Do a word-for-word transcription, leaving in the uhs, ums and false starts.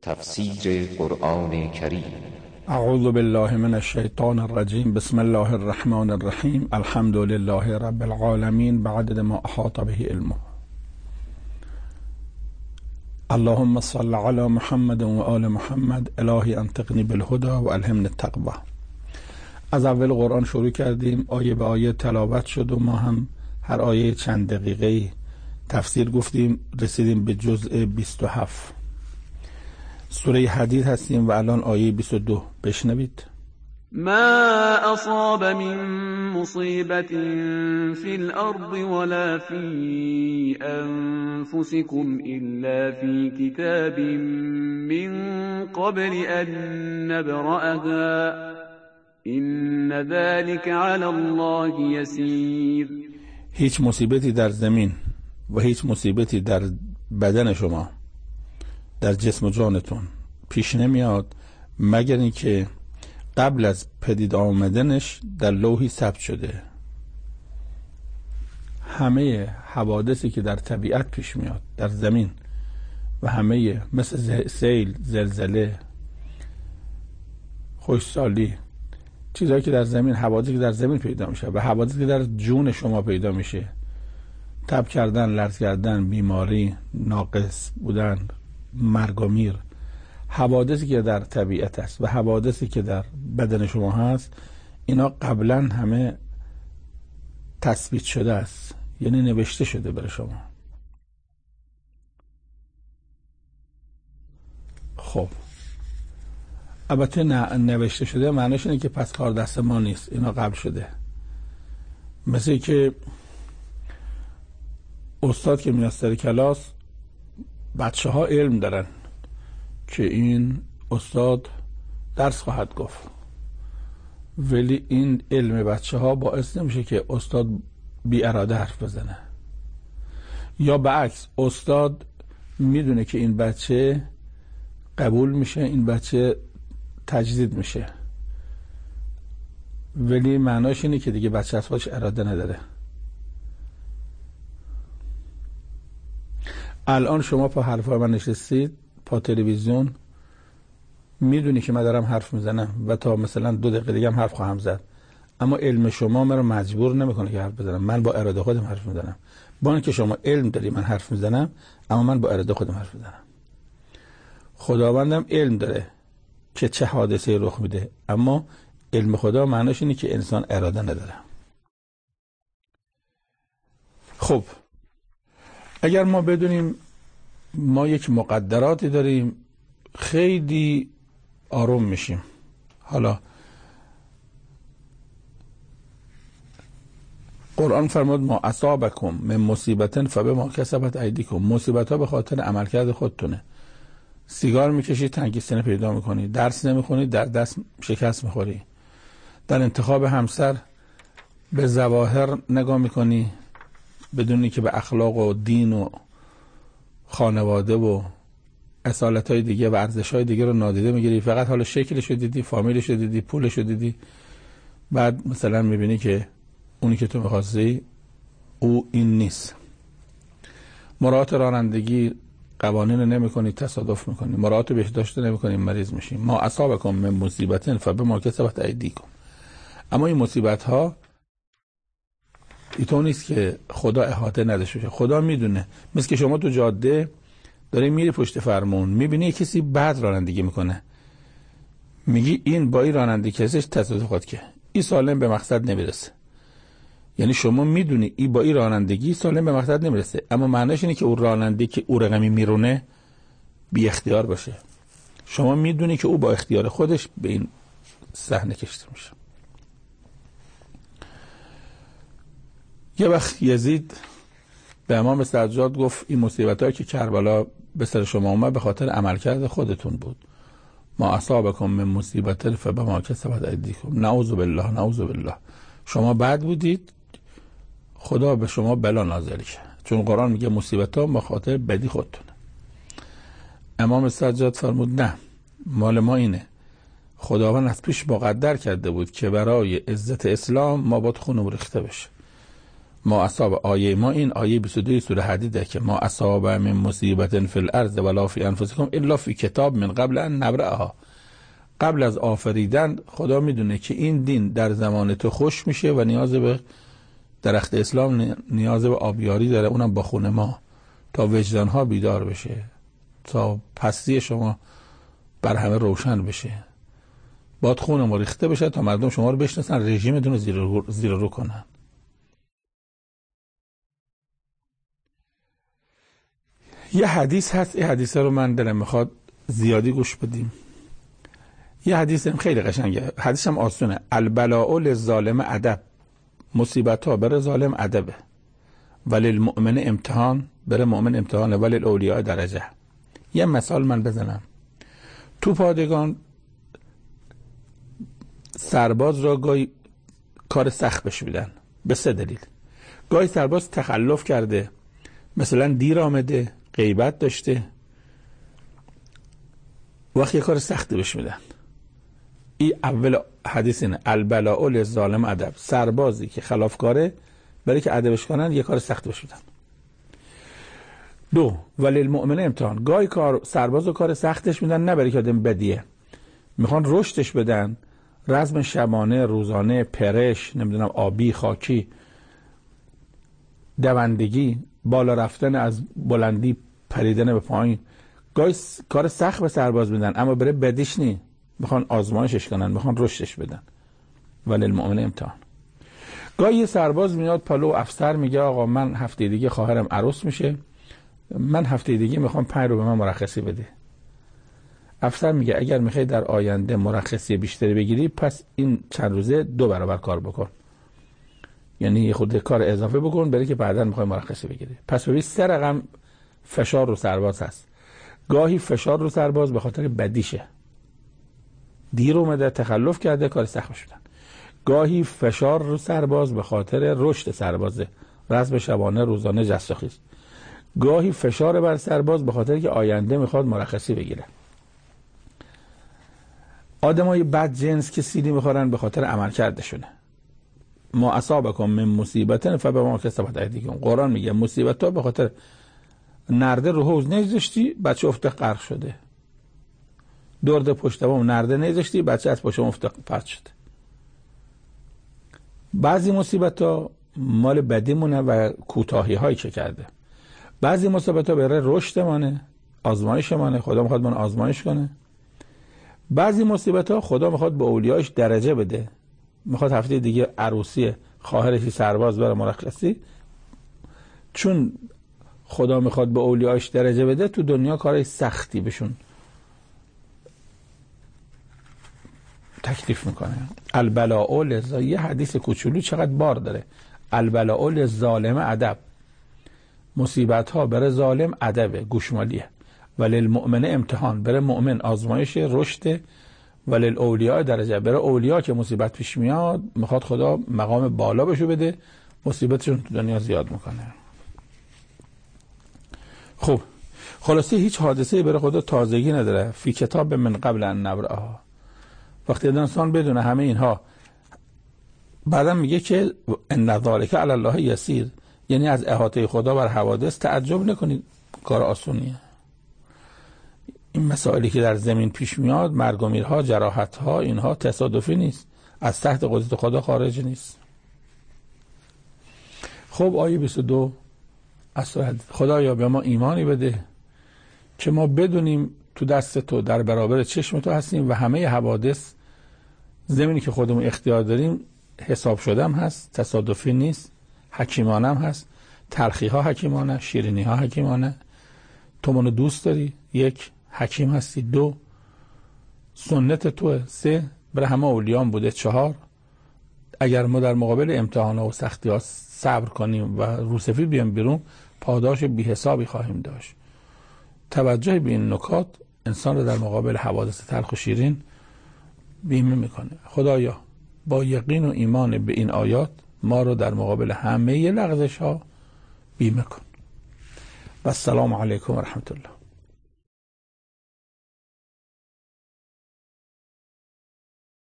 تفسیر قرآن کریم. اعوذ بالله من الشیطان الرجیم. بسم الله الرحمن الرحیم. الحمد لله رب العالمین بعدد ما احاط به علمه. اللهم صل علی محمد و آل محمد. الهی انطقنی بالهدى و الهمنی التقوی. از اول قرآن شروع کردیم، آیه به آیه تلاوت شد و ما هم هر آیه چند دقیقه تفسیر گفتیم. رسیدیم به جزء بیست و هفت سوره حدید هستیم و الان آیه بیست و دو. بشنوید. ما اصاب من مصیبت فی الارض ولا فی انفسکم الا فی کتاب من قبل ان نبرأها ان ذلك علی الله یسیر. هیچ مصیبتی در زمین و هیچ مصیبتی در بدن شما، در جسم و جانتون پیش نمیاد مگر اینکه قبل از پدید آمدنش در لوحی ثبت شده. همه حوادثی که در طبیعت پیش میاد در زمین و همه مثل سیل، زلزله، خشکسالی، چیزهایی که در زمین، حوادثی که در زمین پیدا میشه و حوادثی که در جون شما پیدا میشه، تب کردن، لرز کردن، بیماری، ناقص بودن، مرگ و میر، حوادثی که در طبیعت است و حوادثی که در بدن شما هست، اینا قبلا همه تثبیت شده است، یعنی نوشته شده برای شما. خب البته نه نوشته شده معنیش اینه که پس کار دست ما نیست، اینا قبل شده. مثل که استاد که میاد سر کلاس، بچه ها علم دارن که این استاد درس خواهد گفت، ولی این علم بچه ها باعث نمیشه که استاد بی اراده حرف بزنه. یا برعکس، استاد میدونه که این بچه قبول میشه، این بچه تجدید میشه، ولی معناش اینه که دیگه بچه از خودش اراده نداره. الان شما پا حرفای من نشستید، پا تلویزیون، میدونی که من دارم حرف میزنم و تا مثلا دو دقیقه دیگه هم حرف خواهم زد، اما علم شما من رو مجبور نمیکنه که حرف بزنم. من با اراده خودم حرف میزنم. با اینکه شما علم داری من حرف میزنم، اما من با اراده خودم حرف میزنم. خداوندم علم داره که چه حادثه رخ میده، اما علم خدا معناش اینه که انسان اراده نداره. خب اگر ما بدونیم ما یک مقدراتی داریم، خیلی آروم میشیم. حالا قرآن فرمود ما اصابکم من مصیبت فبما کسبت ایدیکم. مصیبت ها به خاطر عملکرد خودتونه. سیگار میکشی، تنگی سینه پیدا میکنی، درس نمیخونی، در دست شکست میخوری، در انتخاب همسر به ظواهر نگاه میکنی بدونی که به اخلاق و دین و خانواده و اصالت‌های دیگه و ارزش‌های دیگه رو نادیده میگیری، فقط حالا شکلش رو دیدی، فامیلش رو دیدی، پولش رو دیدی، بعد مثلا میبینی که اونی که تو می‌خواستی او این نیست. مراعات رانندگی قوانین رو نمی‌کنی، تصادف می‌کنی. مراعات بهداشت نمی‌کنی، مریض میشی. ما اصابکم من مصیبت فبما کسبت ایدیکم. اما این مصیبت‌ها ایتون نیست که خدا احاطه نداشته باشه. خدا میدونه. مثل که شما تو جاده داری میری پشت فرمون، میبینی کسی بد رانندگی میکنه، میگی این با این رانندگی کسیش تصادف خود که این سالم به مقصد نمیرسه. یعنی شما میدونی این با این رانندگی سالم به مقصد نمیرسه، اما معنیش اینه که اون راننده که او رقمی میرونه بی اختیار باشه. شما میدونی که او با اختیار خودش به این صحنه کشته میشه. یه وقت یزید به امام سجاد گفت این مصیبتایی که کربلا به سر شما اومد به خاطر عملکرد خودتون بود. ما اصابکم من مصیبت فبما کسبت ایدیکم. نعوذ بالله، نعوذ بالله. شما بد بودید، خدا به شما بلا نازل کرد، چون قرآن میگه مصیبت‌ها به خاطر بدی خودتونه. امام سجاد فرمود نه، مال ما اینه، خداوند از پیش مقدر کرده بود که برای عزت اسلام ما باید خونمون ریخته بشه. ما اصاب آیه ما این آیه بیست و دو سوره حدیده که ما اصاب من مصیبت فی الارض ولا فی انفسکم الا فی کتاب من قبل ان نبرأها. قبل از آفریدن خدا میدونه که این دین در زمان تو خوش میشه و نیاز به درخت اسلام نیاز به آبیاری داره، اونم با خون ما، تا وجدان ها بیدار بشه، تا پستی شما بر همه روشن بشه، باید خون ما ریخته بشه تا مردم شما رو بشناسن، رژیمتون رو زیر رو, زیر رو کنن. یه حدیث هست، این حدیث رو من دلم میخواد زیادی گوش بدیم. یه حدیث هم خیلی قشنگه، حدیث هم آسونه. البلاء للظالم ادب، مصیبت ها بر ظالم ادبه، ولی المؤمن امتحان، بر مؤمن امتحانه، ولی الاولیاء درجه. یه مثال من بزنم. تو پادگان سرباز را گاهی کار سخت بهش میدن به سه دلیل. گاهی سرباز تخلف کرده، مثلا دیر آمده، غیبت داشته، وقتی یه کار سختی بهش میدن. این اول حدیث اینه، البلاء للظالم ادب، سربازی که خلافکاره برای که ادبش کنن یه کار سخت بهش میدن. دو، ولی المؤمن امتحان، گاهی کار سرباز و کار سختش میدن نه برای که آدم بدیه، میخوان رشدش بدن، رزم شبانه، روزانه، پرش، نمیدونم آبی، خاکی، دوندگی، بالا رفتن از بلندی، پریدن به پایین. گاهی کار سخت به سرباز میدن اما برای بدیش نی، میخوان آزمایشش کنن، میخوان رشدش بدن، ولی المؤمن امتحان. گاهی یه سرباز میاد پلو افسر میگه آقا من هفته دیگه خواهرم عروس میشه، من هفته دیگه میخوام پنج رو به من مرخصی بده. افسر میگه اگر میخوای در آینده مرخصی بیشتری بگیری پس این چند روزه دو برابر کار بکن، یعنی یه خود کار اضافه بکن برای که بعداً میخوای مرخصی بگیری. پس ببین سه رقم فشار رو سرباز هست. گاهی فشار رو سرباز به خاطر بدیشه، دیر اومده، تخلف کرده، کار سخت شدن. گاهی فشار رو سرباز به خاطر رشد سربازه، رزم شبانه، روزانه، جست و خیز. گاهی فشار بر سرباز به خاطر که آینده میخواد مرخصی بگیره. آدمای بد جنس که سیلی میخورن به خاطر عمل کردشونه. ما اصابکم من مصیبت فبما کسبت ایدیکم. قرآن میگه مصیبت ها به خاطر نرده رو حوض نذاشتی بچه افته غرق شده، درد پشت بام نرده نذاشتی بچه از پشت افته پرت شده. بعضی مصیبت ها مال بدیمونه و کوتاهی هایی که کرده، بعضی مصیبت ها برای رشد مانه، آزمایش مانه، خدا میخواد من آزمایش کنه. بعضی مصیبت ها خدا میخواد به اولیاش درجه بده، میخواد هفته دیگه عروسی خواهرشی سرباز بره مرخصی، چون خدا میخواد به اولیاش درجه بده تو دنیا کارای سختی بشون تکلیف میکنه. البلاء للظالم، یه حدیث کوچولو چقدر بار داره. البلاء للظالم ادب، مصیبت ها برای ظالم ادبه، گوشمالیه، ولی المؤمن امتحان، برای مؤمن آزمایش، رشد، ولی الاولیاء درجه، برای اولیا که مصیبت پیش میاد میخواد خدا مقام بالا بشو بده، مصیبتشون تو دنیا زیاد میکنه. خب خلاصه هیچ حادثه‌ای برای خدا تازگی نداره. فی کتاب من قبل ان نبرأها. وقتی انسان بدونه همه اینها، بعدم میگه که ان ذالک علی الله یسیر، یعنی از احاطه خدا بر حوادث تعجب نکنید، کار آسونیه. این مسائلی که در زمین پیش میاد، مرگ و میرها، جراحت ها، اینها تصادفی نیست، از تحت قدرت خدا خارج نیست. خب آیه بیست و دو از خدایا به ما ایمانی بده که ما بدونیم تو دست تو، در برابر چشم تو هستیم و همه حوادث زمینی که خودمون اختیار داریم حساب شده هم هست، تصادفی نیست، حکیمانه هم هست، تلخی ها حکیمانه، شیرینی ها حکیمانه. تو منو دوست داری، یک حکیم هستی، دو سنت توه، سه برای همه اولیان بوده، چهار اگر ما در مقابل امتحان و سختی ها صبر کنیم و روسفید بیام بیرون پاداش بی حسابی خواهیم داشت. توجه به این نکات انسان رو در مقابل حوادث تلخ و شیرین بیمه میکنه. خدایا با یقین و ایمان به این آیات ما رو در مقابل همه لغزش ها بیمه کن. و السلام علیکم و رحمت الله.